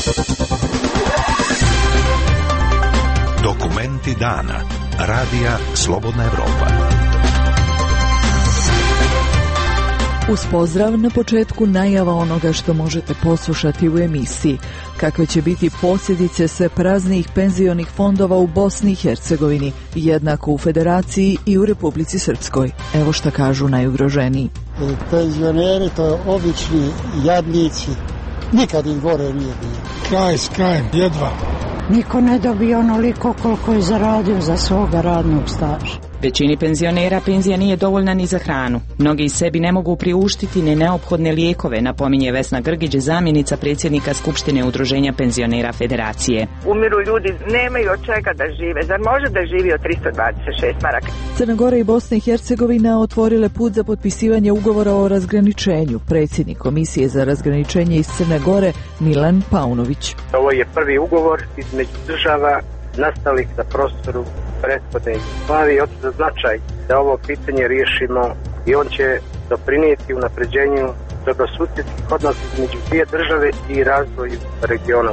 Dokumenti dana. Radija Slobodna Evropa. Uz pozdrav na početku najava onoga što možete poslušati u emisiji. Kakve će biti posljedice sve praznijih penzionih fondova u Bosni i Hercegovini, jednako u Federaciji i u Republici Srpskoj. Evo šta kažu najugroženiji. Penzioneri to obični jadnici. Nikad im gore nije bilo. Kraj s krajem, jedva. Niko ne dobije onoliko koliko je zaradio za svoga radnog staža. Većini penzionera penzija nije dovoljna ni za hranu. Mnogi sebi ne mogu priuštiti ni neophodne lijekove, napominje Vesna Grgić, zamjenica predsjednika Skupštine Udruženja penzionera Federacije. Umiru ljudi, nemaju od čega da žive. Zar može da živi od 326 maraka? Crna Gora i Bosna i Hercegovina otvorile put za potpisivanje ugovora o razgraničenju. Predsjednik Komisije za razgraničenje iz Crne Gore Milan Paunović. Ovo je prvi ugovor između država nastalih na prostoru prethodne Jugoslavije. Od značaj da ovo pitanje riješimo i on će doprinijeti unapređenju dobrosusjedskih odnosa između dvije države i razvoju regiona.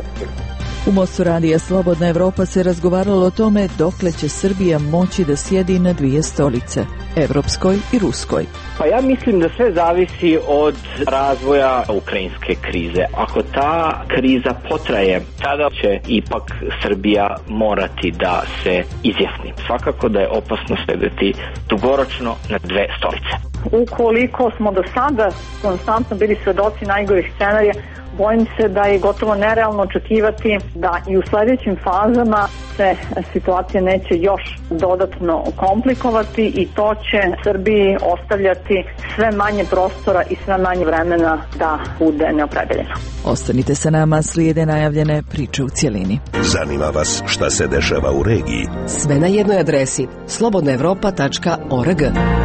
U Mostu radija Slobodna Evropa se razgovaralo o tome dokle će Srbija moći da sjedi na dvije stolice, evropskoj i ruskoj. Pa ja mislim da sve zavisi od razvoja ukrajinske krize. Ako ta kriza potraje, tada će ipak Srbija morati da se izjasni. Svakako da je opasno sedeti dugoročno na dve stolice. Ukoliko smo do sada konstantno bili svedoci najgorih scenarija, bojim se da je gotovo nerealno očekivati da i u sljedećim fazama se situacija neće još dodatno komplikovati i to će Srbiji ostavljati sve manje prostora i sve manje vremena da bude neopredeljeno. Ostanite sa nama, slijede najavljene priče u cjelini. Zanima vas šta se dešava u regiji? Sve na jednoj adresi slobodnaevropa.org.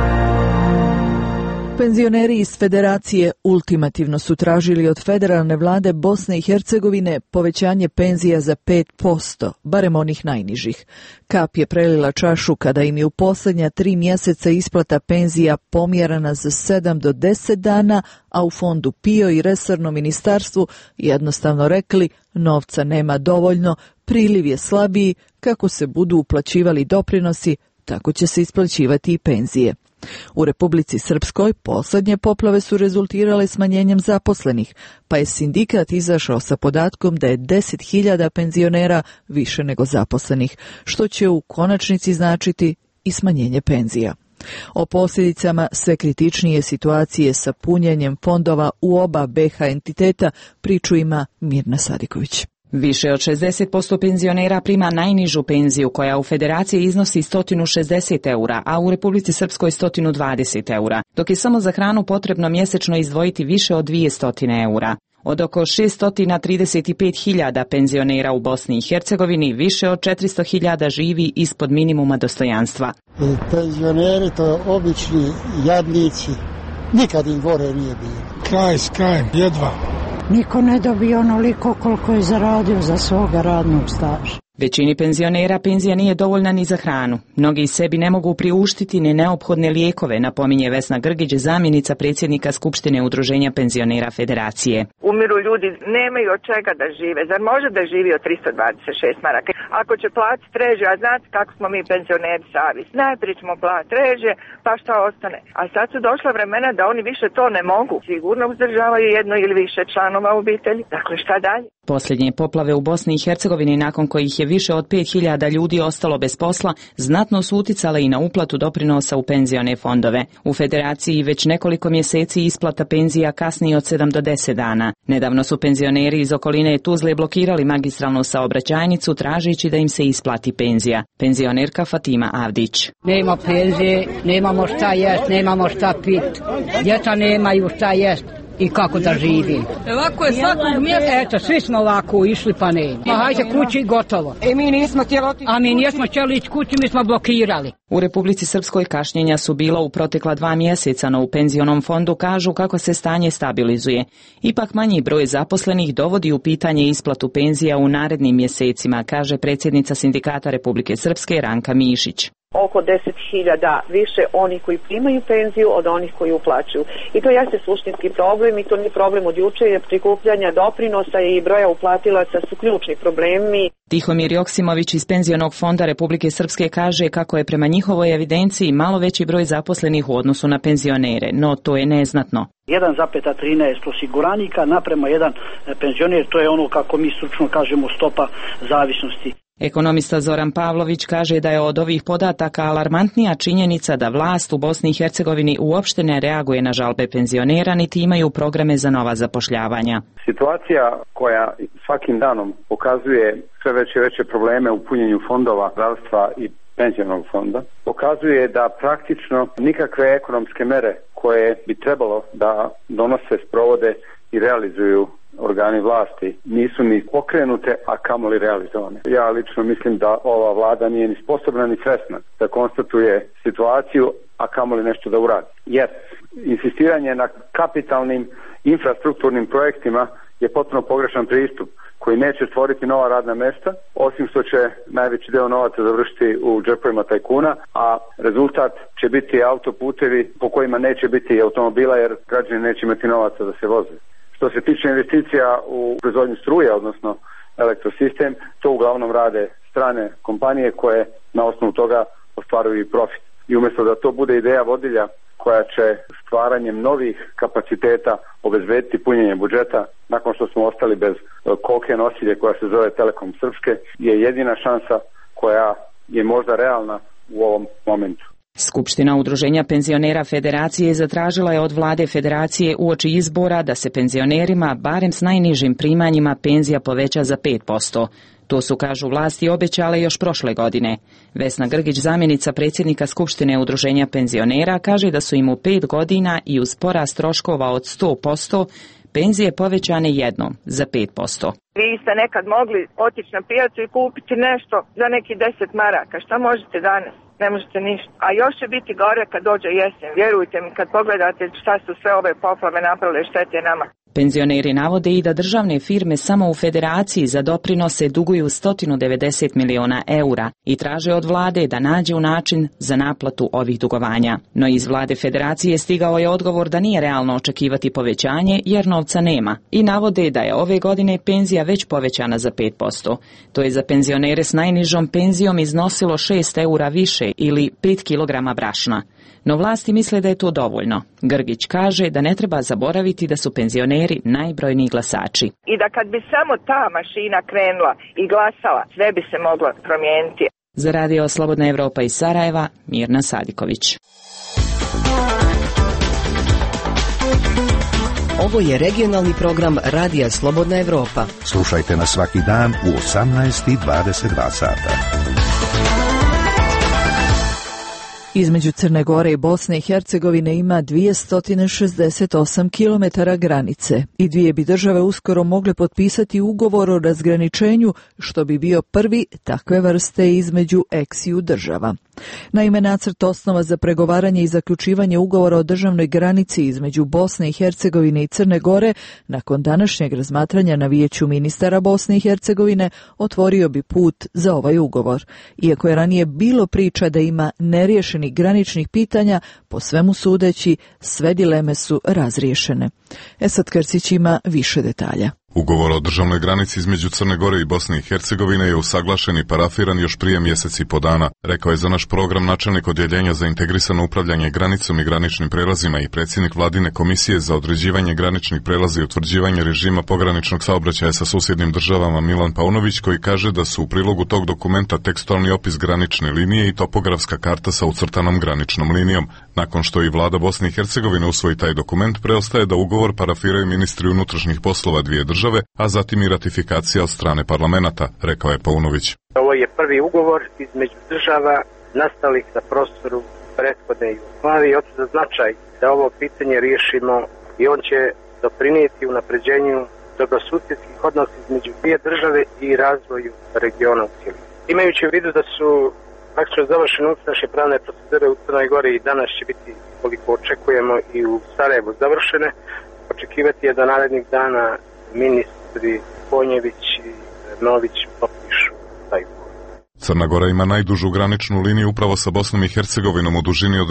Penzioneri iz Federacije ultimativno su tražili od federalne vlade Bosne i Hercegovine povećanje penzija za 5%, barem onih najnižih. Kap je prelila čašu kada im je u posljednja 3 mjeseca isplata penzija pomjerana za 7 do 10 dana, a u fondu PIO i resornom ministarstvu jednostavno rekli novca nema dovoljno, priliv je slabiji, kako se budu uplaćivali doprinosi, tako će se isplaćivati i penzije. U Republici Srpskoj posljednje poplave su rezultirale smanjenjem zaposlenih, pa je sindikat izašao sa podatkom da je 10.000 penzionera više nego zaposlenih, što će u konačnici značiti i smanjenje penzija. O posljedicama sve kritičnije situacije sa punjenjem fondova u oba BiH entiteta priču ima Mirna Sadiković. Više od 60% penzionera prima najnižu penziju koja u Federaciji iznosi 160 eura, a u Republici Srpskoj 120 eura, dok je samo za hranu potrebno mjesečno izdvojiti više od 200 eura. Od oko 635.000 penzionera u Bosni i Hercegovini, više od 400.000 živi ispod minimuma dostojanstva. Penzioneri to obični jadnici. Nikad im gore nije bilo. Kraj s krajem, jedva. Niko ne dobije onoliko koliko je zaradio za svoga radnog staža. Većini penzionera penzija nije dovoljna ni za hranu. Mnogi sebi ne mogu priuštiti ni neophodne lijekove, napominje Vesna Grgić, zamjenica predsjednika Skupštine Udruženja penzionera Federacije. Umiru ljudi, nemaju od čega da žive. Zar može da živi od 326 maraka? Ako će platiti reže, a znate kako smo mi penzioneri savjesni. Najprije ćemo platiti reže, pa šta ostane. A sad su došla vremena da oni više to ne mogu. Sigurno uzdržavaju jedno ili više članova obitelji. Dakle, šta dalje? Posljednje poplave u Bosni i Hercegovini, nakon kojih je više od 5.000 ljudi ostalo bez posla, znatno su uticale i na uplatu doprinosa u penzione fondove. U Federaciji već nekoliko mjeseci isplata penzija kasni od 7 do 10 dana. Nedavno su penzioneri iz okoline Tuzle blokirali magistralnu saobraćajnicu tražeći da im se isplati penzija. Penzionerka Fatima Avdić. Nema penzije, nemamo šta jest, nemamo šta pit. Djeca nemaju šta jest. I kako da živim. Ovako je svakog mjesta. Eto, svi smo ovako išli pa ne. Ma hajde kući gotovo. Mi nismo htjeli otići. A mi nismo htjeli ići kući, mi smo blokirali. U Republici Srpskoj kašnjenja su bila u protekla 2 mjeseca, no u penzionom fondu kažu kako se stanje stabilizuje. Ipak manji broj zaposlenih dovodi u pitanje isplatu penzija u narednim mjesecima, kaže predsjednica Sindikata Republike Srpske Ranka Mišić. oko 10.000 više oni koji primaju penziju od onih koji uplaćuju. I to jeste suštinski problem i to nije problem od juče, jer prikupljanja doprinosa i broja uplatilaca su ključni problemi. Tihomir Joksimović iz Penzionog fonda Republike Srpske kaže kako je prema njihovoj evidenciji malo veći broj zaposlenih u odnosu na penzionere, no to je neznatno. 1,13 osiguranika naprema jedan penzioner, to je ono kako mi stručno kažemo stopa zavisnosti. Ekonomista Zoran Pavlović kaže da je od ovih podataka alarmantnija činjenica da vlast u Bosni i Hercegovini uopšte ne reaguje na žalbe penzionera niti imaju programe za nova zapošljavanja. Situacija koja svakim danom pokazuje sve veće i veće probleme u punjenju fondova zdravstva i penzionog fonda, pokazuje da praktično nikakve ekonomske mere koje bi trebalo da donose, sprovode i realizuju organi vlasti nisu ni pokrenute, a kamoli realizovane. Ja lično mislim da ova vlada nije ni sposobna ni svesna da konstatuje situaciju, a kamoli nešto da uradi. Jer insistiranje na kapitalnim infrastrukturnim projektima je potpuno pogrešan pristup koji neće stvoriti nova radna mesta, osim što će najveći deo novaca završiti u džepovima tajkuna, a rezultat će biti autoputevi po kojima neće biti automobila jer građani neće imati novaca da se voze. Što se tiče investicija u proizvodnju struje, odnosno elektrosistem, to uglavnom rade strane kompanije koje na osnovu toga ostvaruju i profit. I umjesto da to bude ideja vodilja koja će stvaranjem novih kapaciteta obezbediti punjenje budžeta, nakon što smo ostali bez koke nosilje koja se zove Telekom Srpske, je jedina šansa koja je možda realna u ovom momentu. Skupština Udruženja penzionera Federacije zatražila je od vlade Federacije uoči izbora da se penzionerima, barem s najnižim primanjima, penzija poveća za 5%. To su, kažu vlasti, obećale još prošle godine. Vesna Grgić, zamjenica predsjednika Skupštine Udruženja penzionera, kaže da su im u 5 godina i uz porast troškova od 100% penzije povećane jednom za 5%. Vi ste nekad mogli otići na pijacu i kupiti nešto za neki 10 maraka. Šta možete danas? Ne možete ništa. A još će biti gore kad dođe jesen. Vjerujte mi, kad pogledate šta su sve ove poplave napravile štete nama. Penzioneri navode i da državne firme samo u Federaciji za doprinose duguju 190 miliona eura i traže od vlade da nađe način za naplatu ovih dugovanja. No iz vlade Federacije stigao je odgovor da nije realno očekivati povećanje jer novca nema i navode da je ove godine penzija već povećana za 5%. To je za penzionere s najnižom penzijom iznosilo 6 eura više ili 5 kilograma brašna. No vlasti misle da je to dovoljno. Grgić kaže da ne treba zaboraviti da su penzioneri najbrojniji glasači. I da kad bi samo ta mašina krenula i glasala, sve bi se moglo promijeniti. Za Radio Slobodna Evropa iz Sarajeva, Mirna Sadiković. Ovo je regionalni program Radija Slobodna Evropa. Slušajte nas svaki dan u 18:22 sata. Između Crne Gore i Bosne i Hercegovine ima 268 km granice i dvije bi države uskoro mogle potpisati ugovor o razgraničenju, što bi bio prvi takve vrste između eksiju država. Naime, nacrt osnova za pregovaranje i zaključivanje ugovora o državnoj granici između Bosne i Hercegovine i Crne Gore, nakon današnjeg razmatranja na Vijeću ministara Bosne i Hercegovine, otvorio bi put za ovaj ugovor. Iako je ranije bilo priča da ima neriješenih graničnih pitanja, po svemu sudeći, sve dileme su razriješene. Esad Krsić ima više detalja. Ugovor o državnoj granici između Crne Gore i Bosne i Hercegovine je usaglašen i parafiran još prije mjesec i po dana, rekao je za naš program načelnik odjeljenja za integrisano upravljanje granicom i graničnim prelazima i predsjednik vladine komisije za određivanje graničnih prelaza i utvrđivanje režima pograničnog saobraćaja sa susjednim državama Milan Paunović, koji kaže da su u prilogu tog dokumenta tekstualni opis granične linije i topografska karta sa ucrtanom graničnom linijom. Nakon što i vlada Bosne i Hercegovine usvoji taj dokument, preostaje da ugovor parafiraju ministri unutrašnjih poslova dvije države, a zatim i ratifikacija od strane parlamenta, rekao je Paunović. Ovo je prvi ugovor između država nastalih na prostoru prethodne Jugoslavije, od za značaj da ovo pitanje riješimo i on će doprinijeti unapređenju dobrosusjedskih odnosa između dvije države i razvoju regiona u cjelini. Imajući u vidu da su praktično završene unutrašnje pravne procedure u Crnoj Gori i danas će biti, koliko očekujemo, i u Sarajevu završene, očekivati je da narednih dana ministri Konjević i Nović potpišu taj ugovor. Crna Gora ima najdužu graničnu liniju upravo sa Bosnom i Hercegovinom u dužini od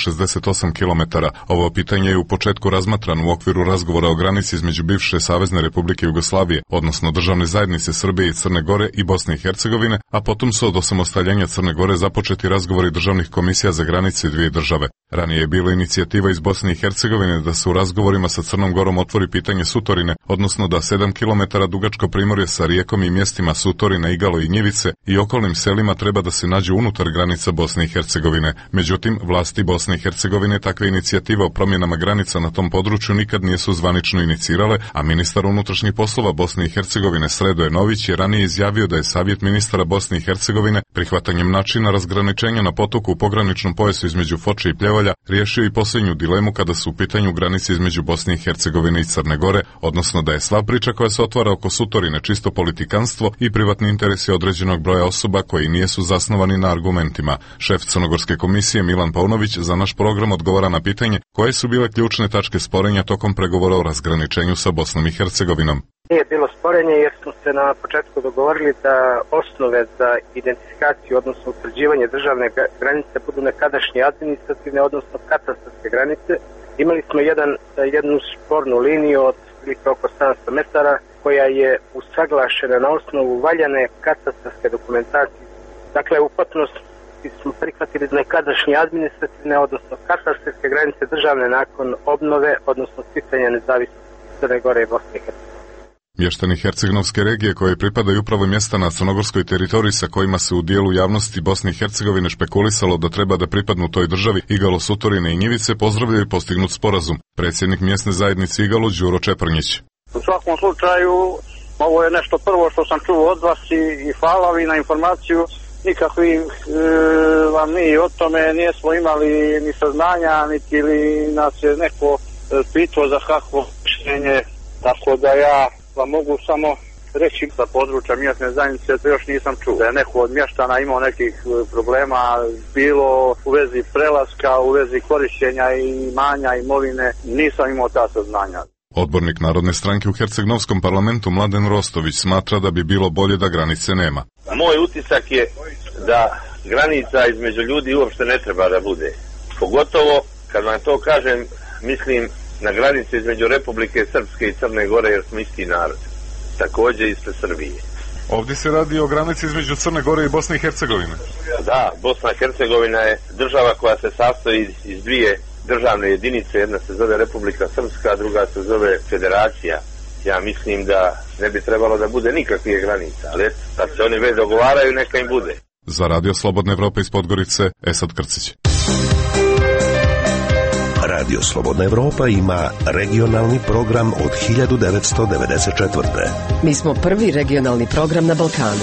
268 km. Ovo pitanje je u početku razmatrano u okviru razgovora o granici između bivše Savezne Republike Jugoslavije, odnosno državne zajednice Srbije i Crne Gore i Bosne i Hercegovine, a potom su od osamostaljenja Crne Gore započeti razgovori državnih komisija za granice dvije države. Ranije je bila inicijativa iz Bosne i Hercegovine da se u razgovorima sa Crnom Gorom otvori pitanje Sutorine, odnosno da 7 km dugačko primorje sa rijekom i mjestima Sutorina, Igalo i Njivice i okolnim selima treba da se nađe unutar granica Bosne i Hercegovine. Međutim, vlasti Bosne i Hercegovine takve inicijative o promjenama granica na tom području nikad nisu zvanično inicirale, a ministar unutrašnjih poslova Bosne i Hercegovine Sredo Enović je ranije izjavio da je Savjet ministara Bosne i Hercegovine prihvatanjem načina razgraničenja na potoku u pograničnom pojasu između Foče i Pljevalja riješio i posljednju dilemu kada su u pitanju granice između Bosne i Hercegovine i Crne Gore, odnosno da je sva priča koja se otvara oko Sutorine čisto politikanstvo i privatni interesi određenog broja osoba koji nijesu zasnovani na argumentima. Šef Crnogorske komisije Milan Paunović za naš program odgovara na pitanje koje su bile ključne tačke sporenja tokom pregovora o razgraničenju sa Bosnom i Hercegovinom. Nije bilo sporenje jer smo se na početku dogovorili da osnove za identifikaciju, odnosno utvrđivanje državne granice budu nekadašnje administrativne, odnosno katastarske granice. Imali smo jednu spornu liniju od oko 700 metara koja je usaglašena na osnovu valjane katastarske dokumentacije. Dakle, u potpunosti smo prihvatili nekadašnje administrativne, odnosno katastarske granice državne nakon obnove, odnosno sticanja nezavisnosti Crne Gore i Bosne i Hercegovine. Mještani Hercegnovske regije koje pripadaju upravo mjesta na crnogorskoj teritoriji sa kojima se u dijelu javnosti Bosne i Hercegovine špekulisalo da treba da pripadnu toj državi, Igalo, Sutorine i Njivice, pozdravljaju postignut sporazum. Predsjednik mjesne zajednice Igalo Đuro Čeprnjić. U svakom slučaju, ovo je nešto prvo što sam čuo od vas i hvala vi na informaciju. Nikakvi vam mi o tome nismo imali ni saznanja, niti ili nas je neko pitao za kakvo mišljenje, tako da ja vam mogu samo reći sa područja mjesne zajednice, to još nisam čuo. Da je neko od mještana imao nekih problema, bilo u vezi prelaska, u vezi korištenja i imanja, imovine, nisam imao ta saznanja. Odbornik Narodne stranke u Hercegnovskom parlamentu Mladen Rostović smatra da bi bilo bolje da granice nema. Moj utisak je da granica između ljudi uopšte ne treba da bude. Pogotovo, kad vam to kažem, mislim na granice između Republike Srpske i Crne Gore, jer smo isti narod. Također ispred Srbije. Ovdje se radi o granici između Crne Gore i Bosne i Hercegovine. Da, Bosna i Hercegovina je država koja se sastoji iz dvije državne jedinice. Jedna se zove Republika Srpska, a druga se zove Federacija. Ja mislim da ne bi trebalo da bude nikakvih granica, ali kad se oni već dogovaraju, neka im bude. Za Radio Slobodne Evrope iz Podgorice, Esad Krcić. Radio Slobodna Evropa ima regionalni program od 1994. Mi smo prvi regionalni program na Balkanu.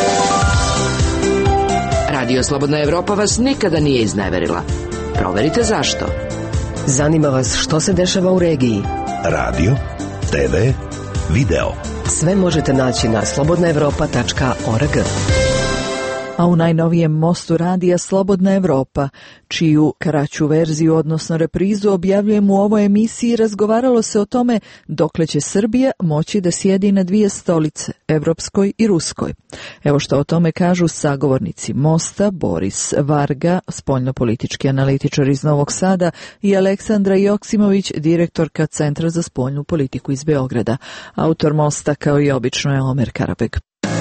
Radio Slobodna Evropa vas nikada nije izneverila. Proverite zašto. Zanima vas što se dešava u regiji. Radio, TV, video. Sve možete naći na slobodnaevropa.org. A u najnovijem mostu radija Slobodna Evropa, čiju kraću verziju, odnosno reprizu, objavljujemo u ovoj emisiji, razgovaralo se o tome dokle će Srbija moći da sjedi na dvije stolice, evropskoj i ruskoj. Evo što o tome kažu sagovornici mosta, Boris Varga, spoljnopolitički analitičar iz Novog Sada, i Aleksandra Joksimović, direktorka Centra za spoljnu politiku iz Beograda. Autor mosta, kao i obično, je Omer Karabeg.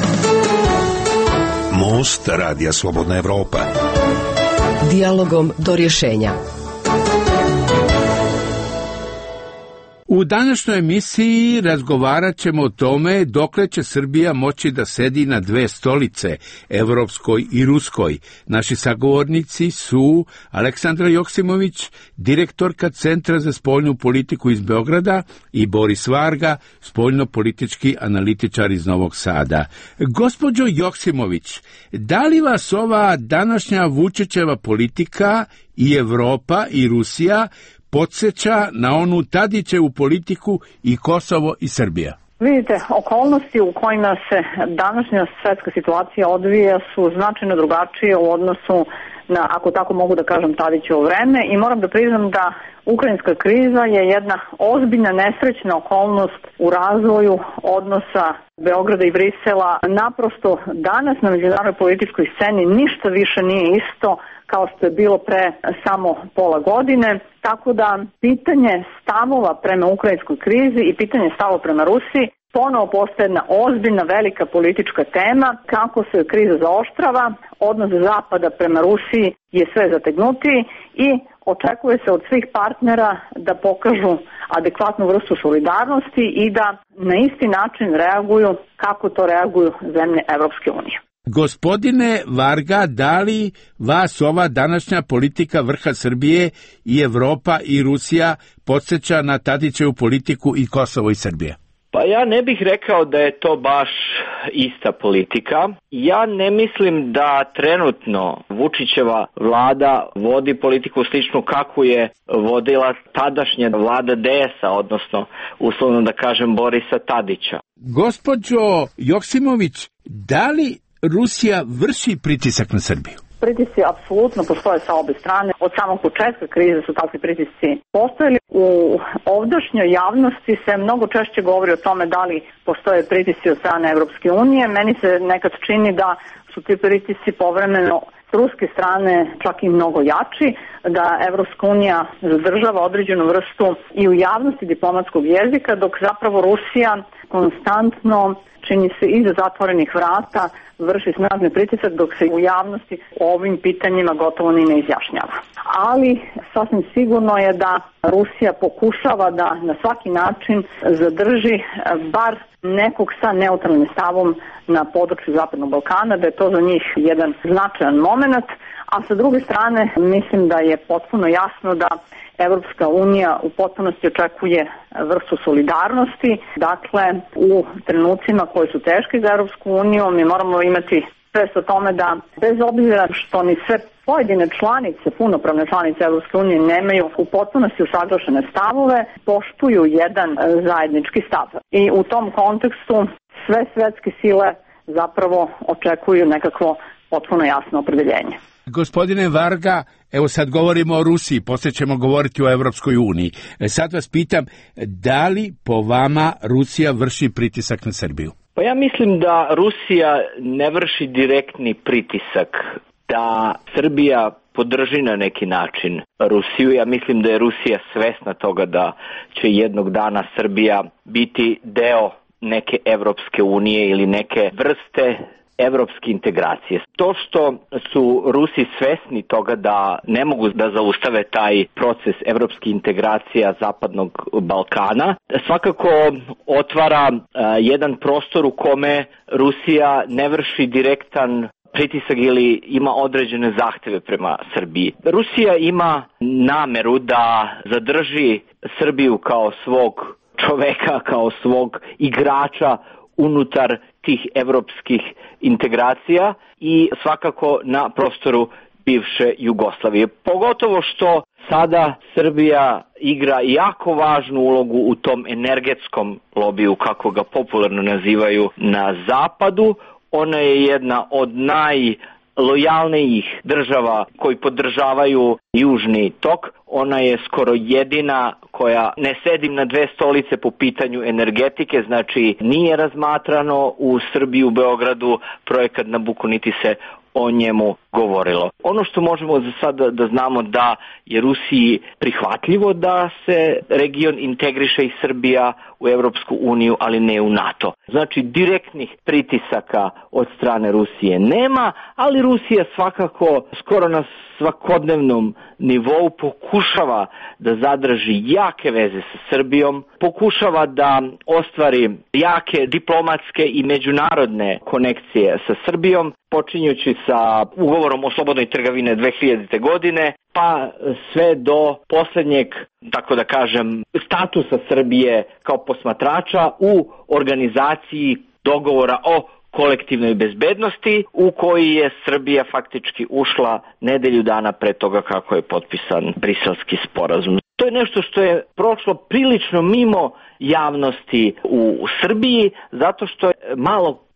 Most Radija Slobodna Evropa. Dijalogom do rješenja. U današnjoj emisiji razgovarat ćemo o tome dokle će Srbija moći da sedi na dve stolice, evropskoj i ruskoj. Naši sagovornici su Aleksandra Joksimović, direktorka Centra za spoljnu politiku iz Beograda, i Boris Varga, spoljnopolitički analitičar iz Novog Sada. Gospođo Joksimović, da li vas ova današnja Vučićeva politika i Evropa i Rusija podsjeća na onu Tadićevu politiku i Kosovo i Srbija? Vidite, okolnosti u kojima se današnja svetska situacija odvija su značajno drugačije u odnosu na, ako tako mogu da kažem, Tadićevo vreme i moram da priznam da ukrajinska kriza je jedna ozbiljna nesrećna okolnost u razvoju odnosa Beograda i Brisela. Naprosto danas na međunarodnoj političkoj sceni ništa više nije isto kao što je bilo pre samo pola godine, tako da pitanje stavova prema ukrajinskoj krizi i pitanje stavova prema Rusiji ponovo postaje jedna ozbiljna, velika politička tema, kako se kriza zaoštrava, odnos Zapada prema Rusiji je sve zategnutiji i očekuje se od svih partnera da pokažu adekvatnu vrstu solidarnosti i da na isti način reaguju kako to reaguju zemlje Evropske unije. Gospodine Varga, da li vas ova današnja politika vrha Srbije i Evropa i Rusija podsjeća na Tadićevu politiku i Kosovo i Srbije? Pa ja ne bih rekao da je to baš ista politika. Ja ne mislim da trenutno Vučićeva vlada vodi politiku sličnu kakvu je vodila tadašnja vlada DS-a, odnosno uslovno da kažem Borisa Tadića. Gospođo Joksimović, da li Rusija vrši pritisak na Srbiju? Pritisci apsolutno postoje sa obe strane. Od samog početka krize su takvi pritisci postojali. U ovdašnjoj javnosti se mnogo češće govori o tome da li postoje pritisci od strane Evropske unije. Meni se nekad čini da su ti pritisci povremeno s ruske strane čak i mnogo jači, da Evropska unija zadržava određenu vrstu i u javnosti diplomatskog jezika, dok zapravo Rusija konstantno, čini se iza zatvorenih vrata, vrši snažni pritisak, dok se u javnosti o ovim pitanjima gotovo ni ne izjašnjava. Ali sasvim sigurno je da Rusija pokušava da na svaki način zadrži bar nekog sa neutralnim stavom na području Zapadnog Balkana, da je to za njih jedan značajan moment, a sa druge strane mislim da je potpuno jasno da Evropska unija u potpunosti očekuje vrstu solidarnosti. Dakle, u trenucima koji su teški za Evropsku uniju mi moramo imati svest o tome da bez obzira što ni sve pojedine članice, punopravne članice Evropske unije nemaju u potpunosti usaglašene stavove, poštuju jedan zajednički stav. I u tom kontekstu sve svetske sile zapravo očekuju nekakvo potpuno jasno opredeljenje. Gospodine Varga, evo sad govorimo o Rusiji, poslije ćemo govoriti o Evropskoj uniji. Sad vas pitam, da li po vama Rusija vrši pritisak na Srbiju? Pa ja mislim da Rusija ne vrši direktni pritisak, da Srbija podrži na neki način Rusiju. Ja mislim da je Rusija svesna toga da će jednog dana Srbija biti deo neke Evropske unije ili neke vrste evropske integracije. To što su Rusi svesni toga da ne mogu da zaustave taj proces evropske integracija Zapadnog Balkana, svakako otvara jedan prostor u kome Rusija ne vrši direktan pritisak ili ima određene zahteve prema Srbiji. Rusija ima nameru da zadrži Srbiju kao svog čoveka, kao svog igrača unutar tih evropskih integracija i svakako na prostoru bivše Jugoslavije. Pogotovo što sada Srbija igra jako važnu ulogu u tom energetskom lobiju, kako ga popularno nazivaju na zapadu. Ona je jedna od najlojalnijih država koji podržavaju Južni tok. Ona je skoro jedina koja ne sedi na dve stolice po pitanju energetike, znači nije razmatrano u Srbiji, u Beogradu projekat Nabucco, niti se o njemu govorilo. Ono što možemo za sada da znamo da je Rusiji prihvatljivo da se region integriše i Srbija u Evropsku uniju, ali ne u NATO. Znači direktnih pritisaka od strane Rusije nema, ali Rusija svakako skoro na svakodnevnom nivou pokušava da zadrži jake veze sa Srbijom, pokušava da ostvari jake diplomatske i međunarodne konekcije sa Srbijom, počinjući sa ugovorom o slobodnoj trgovini 2000. godine, pa sve do posljednjeg, tako da kažem, statusa Srbije kao posmatrača u organizaciji dogovora o kolektivnoj bezbednosti u koji je Srbija faktički ušla nedelju dana pre toga kako je potpisan Briselski sporazum. To je nešto što je prošlo prilično mimo javnosti u Srbiji, zato što je malo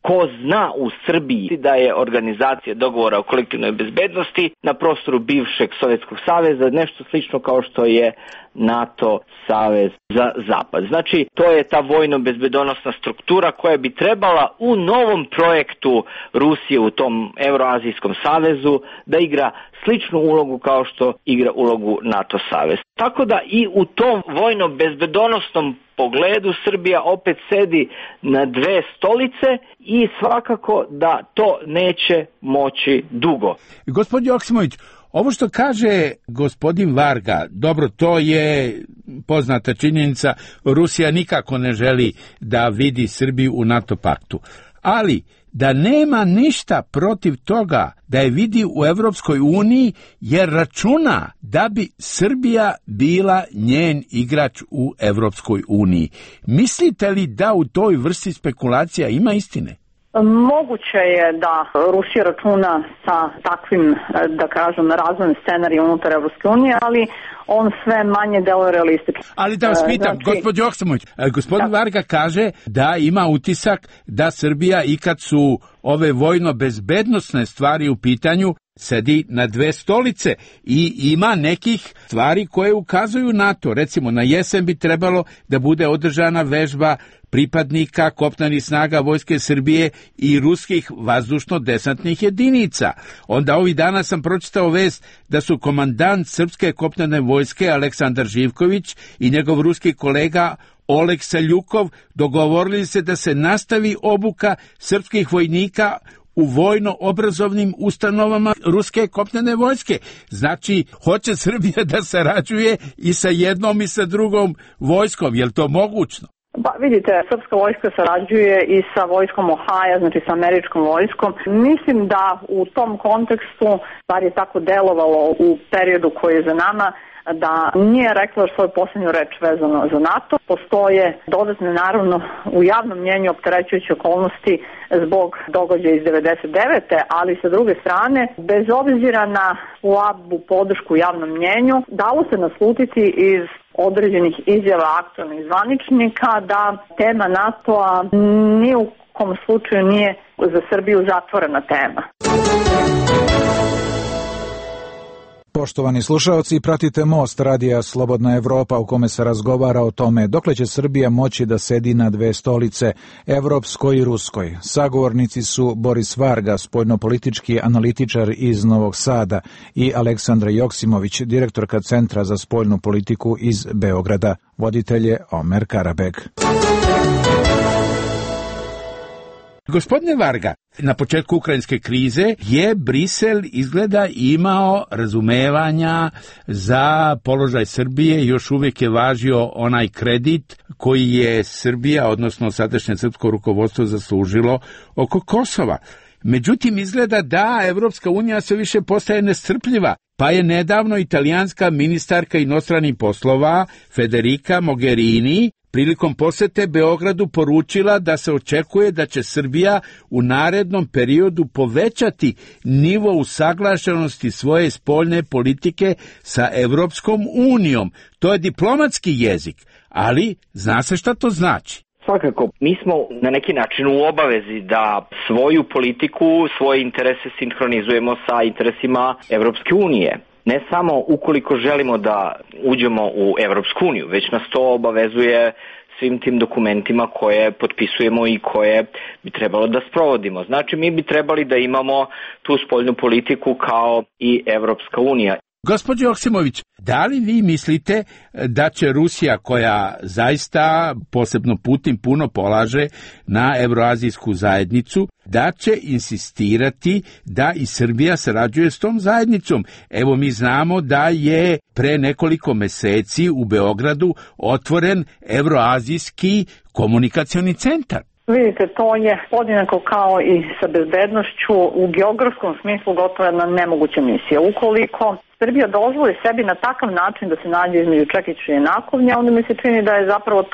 ko zna u Srbiji da je organizacija dogovora o kolektivnoj bezbednosti na prostoru bivšeg Sovjetskog saveza nešto slično kao što je NATO savez za zapad. Znači, to je ta vojno-bezbedonosna struktura koja bi trebala u novom projektu Rusije u tom Euroazijskom savezu da igra sličnu ulogu kao što igra ulogu NATO savez. Tako da i u tom vojno-bezbedonosnom pogledu Srbija opet sedi na dve stolice i svakako da to neće moći dugo. Gospodin Joksimović, ovo što kaže gospodin Varga, dobro, to je poznata činjenica, Rusija nikako ne želi da vidi Srbiju u NATO paktu, ali da nema ništa protiv toga da je vidi u Evropskoj uniji jer računa da bi Srbija bila njen igrač u Evropskoj uniji. Mislite li da u toj vrsti spekulacija ima istine? Moguće je da Rusija računa sa takvim, da kažem, razvojnim scenarijom unutar Evropske unije, ali on sve manje deluje realistično. Ali da vas pitam, gospođo Joksimović, gospodin Varga kaže da ima utisak da Srbija i kad su ove vojno-bezbednosne stvari u pitanju sedi na dve stolice i ima nekih stvari koje ukazuju na to. Recimo, na jesen bi trebalo da bude održana vežba pripadnika kopnenih snaga Vojske Srbije i ruskih vazdušno-desantnih jedinica. Onda ovih dana sam pročitao vest da su komandant Srpske kopnene vojske Aleksandar Živković i njegov ruski kolega Oleg Seljukov dogovorili se da se nastavi obuka srpskih vojnika u vojno-obrazovnim ustanovama ruske kopnene vojske. Znači, hoće Srbija da sarađuje i sa jednom i sa drugom vojskom. Je li to mogućno? Pa vidite, srpska vojska sarađuje i sa vojskom Ohaja, znači sa američkom vojskom. Mislim da u tom kontekstu stvar je tako delovalo u periodu koji je za nama, da nije rekla svoju posljednju reč vezano za NATO. Postoje dodatne, naravno, u javnom mnjenju opterećujuće okolnosti zbog događaja iz 99. ali sa druge strane, bez obzira na slabu podršku u javnom mnjenju, dalo se naslutiti iz određenih izjava aktualnih zvaničnika da tema NATO-a ni u kom slučaju nije za Srbiju zatvorena tema. Poštovani slušaoci, pratite Most radija Slobodna Evropa u kome se razgovara o tome dokle će Srbija moći da sedi na dve stolice, evropskoj i ruskoj. Sagovornici su Boris Varga, spoljnopolitički analitičar iz Novog Sada, i Aleksandra Joksimović, direktorka Centra za spoljnu politiku iz Beograda. Voditelj je Omer Karabeg. Gospodine Varga, na početku ukrajinske krize je Brisel izgleda imao razumevanja za položaj Srbije, još uvijek je važio onaj kredit koji je Srbija, odnosno sadašnje srpsko rukovodstvo, zaslužilo oko Kosova. Međutim, izgleda da Evropska unija sve više postaje nestrpljiva, pa je nedavno italijanska ministarka inostranih poslova Federica Mogherini prilikom posete Beogradu poručila da se očekuje da će Srbija u narednom periodu povećati nivo usaglašenosti svoje spoljne politike sa Evropskom unijom. To je diplomatski jezik, ali zna se šta to znači. Svakako, mi smo na neki način u obavezi da svoju politiku, svoje interese sinhronizujemo sa interesima Evropske unije. Ne samo ukoliko želimo da uđemo u Evropsku uniju, već nas to obavezuje svim tim dokumentima koje potpisujemo i koje bi trebalo da sprovodimo. Znači, mi bi trebali da imamo tu spoljnu politiku kao i Evropska unija. Gospođo Joksimović, da li vi mislite da će Rusija, koja zaista posebno Putin puno polaže na Evroazijsku zajednicu, da će insistirati da i Srbija sarađuje s tom zajednicom? Evo, mi znamo da je pre nekoliko meseci u Beogradu otvoren Evroazijski komunikacioni centar. Vidite, to je podjednako kao i sa bezbednošću u geografskom smislu gotovo jedna nemoguća misija. Ukoliko Srbija dozvoli sebi na takav način da se nađe između čekića i nakovnja, onda mi se čini da je zapravo to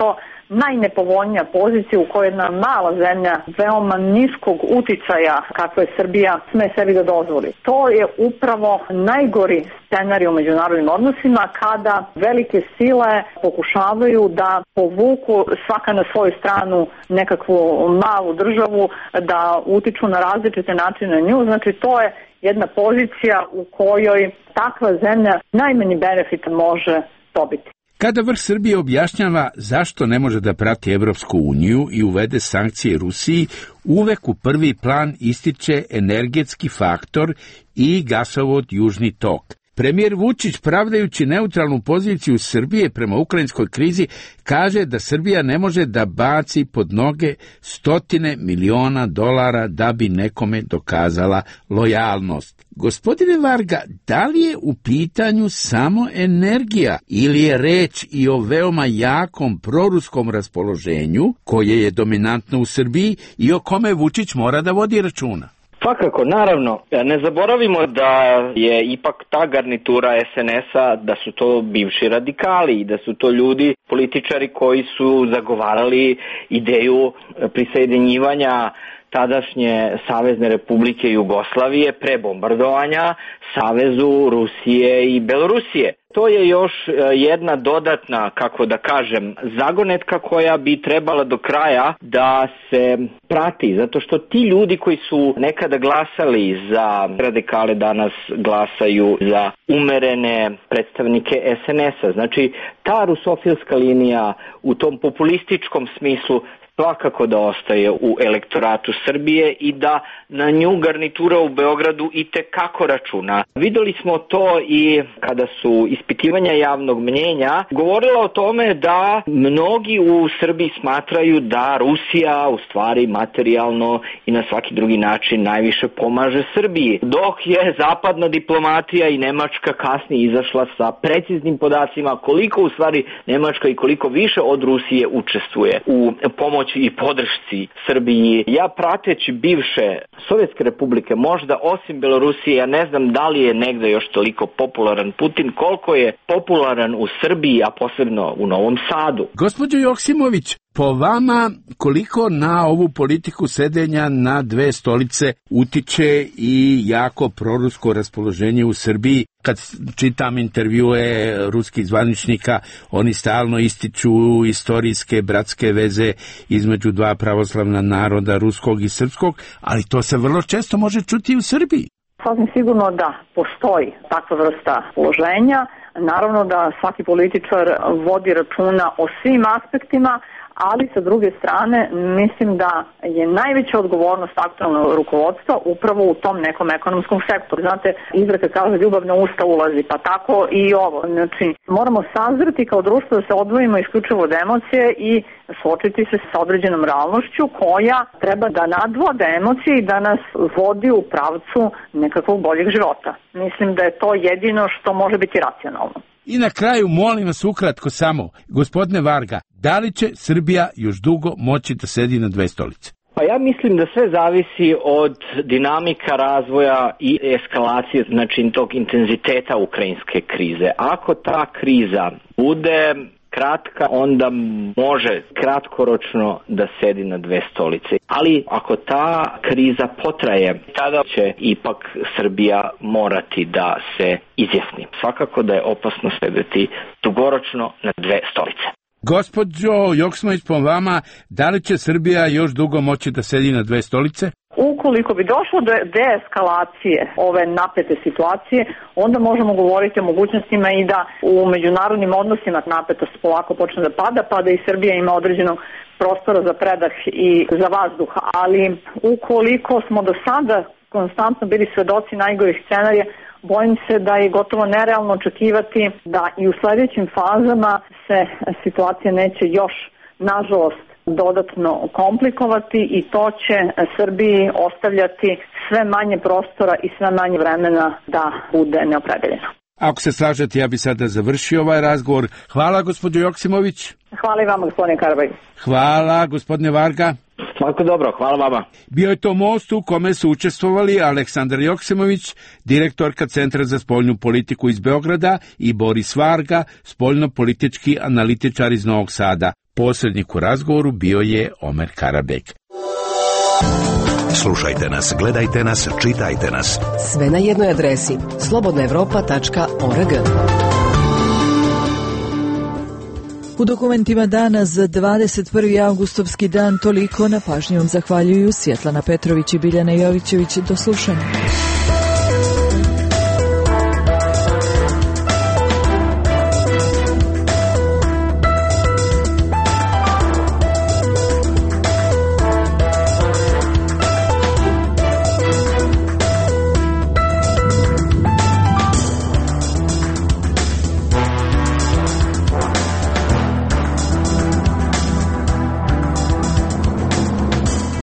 najnepovoljnija pozicija u kojoj jedna mala zemlja veoma niskog uticaja kakva je Srbija sme sebi da dozvoli. To je upravo najgori scenarij u međunarodnim odnosima kada velike sile pokušavaju da povuku svaka na svoju stranu nekakvu malu državu, da utiču na različite načine na nju. Znači to je jedna pozicija u kojoj takva zemlja najmanji benefit može dobiti. Kada vrh Srbije objašnjava zašto ne može da prati Evropsku uniju i uvede sankcije Rusiji, uvek u prvi plan ističe energetski faktor i gasovod Južni tok. Premijer Vučić, pravdajući neutralnu poziciju Srbije prema ukrajinskoj krizi, kaže da Srbija ne može da baci pod noge $100 miliona da bi nekome dokazala lojalnost. Gospodine Varga, da li je u pitanju samo energija ili je reč i o veoma jakom proruskom raspoloženju koje je dominantno u Srbiji i o kome Vučić mora da vodi računa? Svakako, naravno, ne zaboravimo da je ipak ta garnitura SNS-a, da su to bivši radikali i da su to ljudi, političari koji su zagovarali ideju prisajedinjivanja tadašnje Savezne Republike Jugoslavije pre bombardovanja Savezu Rusije i Belorusije. To je još jedna dodatna, kako da kažem, zagonetka koja bi trebala do kraja da se prati, zato što ti ljudi koji su nekada glasali za radikale danas glasaju za umerene predstavnike SNS-a. Znači, ta rusofilska linija u tom populističkom smislu svakako da ostaje u elektoratu Srbije i da na nju garnitura u Beogradu i tekako računa. Videli smo to i kada su ispitivanja javnog mnjenja govorila o tome da mnogi u Srbiji smatraju da Rusija u stvari materijalno i na svaki drugi način najviše pomaže Srbiji. Dok je zapadna diplomatija i Nemačka kasnije izašla sa preciznim podacima koliko u stvari Nemačka i koliko više od Rusije učestvuje u pomoći i podršci Srbiji. Ja prateći bivše Sovjetske republike, možda osim Belorusije, ja ne znam da li je negde još toliko popularan Putin, koliko je popularan u Srbiji, a posebno u Novom Sadu. Gospođo Joksimović, po vama koliko na ovu politiku sedenja na dve stolice utiče i jako prorusko raspoloženje u Srbiji? Kad čitam intervjue ruskih zvaničnika, oni stalno ističu istorijske bratske veze između dva pravoslavna naroda, ruskog i srpskog, ali to se vrlo često može čuti i u Srbiji. Sasvim sigurno da postoji takva vrsta položenja. Naravno da svaki političar vodi računa o svim aspektima, ali sa druge strane mislim da je najveća odgovornost aktualnog rukovodstva upravo u tom nekom ekonomskom sektoru. Znate, izreka kaže ljubav na usta ulazi, pa tako i ovo. Znači, moramo sazreti kao društvo da se odvojimo isključivo od emocije i suočiti se sa određenom realnošću koja treba da nadvode emocije i da nas vodi u pravcu nekakvog boljeg života. Mislim da je to jedino što može biti racionalno. I na kraju, molim vas ukratko samo, gospodine Varga, da li će Srbija još dugo moći da sedi na dve stolice? Pa ja mislim da sve zavisi od dinamika razvoja i eskalacije, znači tog intenziteta ukrajinske krize. Ako ta kriza bude kratka, onda može kratkoročno da sedi na dve stolice. Ali ako ta kriza potraje, tada će ipak Srbija morati da se izjasni. Svakako da je opasno sedeti dugoročno na dve stolice. Gospođo Joksimović, po vama, da li će Srbija još dugo moći da sedi na dve stolice? Ukoliko bi došlo do deeskalacije ove napete situacije, onda možemo govoriti o mogućnostima i da u međunarodnim odnosima napetost polako počne da pada, pa da i Srbija ima određenog prostora za predah i za vazduh. Ali ukoliko smo do sada konstantno bili svedoci najgorih scenarija, bojim se da je gotovo nerealno očekivati da i u sledećim fazama se situacija neće još, nažalost, dodatno komplikovati i to će Srbiji ostavljati sve manje prostora i sve manje vremena da bude neopredeljeno. Ako se slažete, ja bi sada završio ovaj razgovor. Hvala, gospođo Joksimović. Hvala i vama, gospodine Karabaj. Hvala, gospodine Varga. Svako dobro, hvala vama. Bio je to most u kome su učestvovali Aleksandar Joksimović, direktorka Centra za spoljnu politiku iz Beograda, i Boris Varga, spoljno-politički analitičar iz Novog Sada. Posrednik u razgovoru bio je Omer Karabek. Slušajte nas, gledajte nas, čitajte nas. Sve na jednoj adresi slobodnaevropa.org. U dokumentima dana za 21. augustovski dan toliko, na pažnji vam zahvaljuju Svjetlana Petrović i Biljana Jovićević. Do slušanja.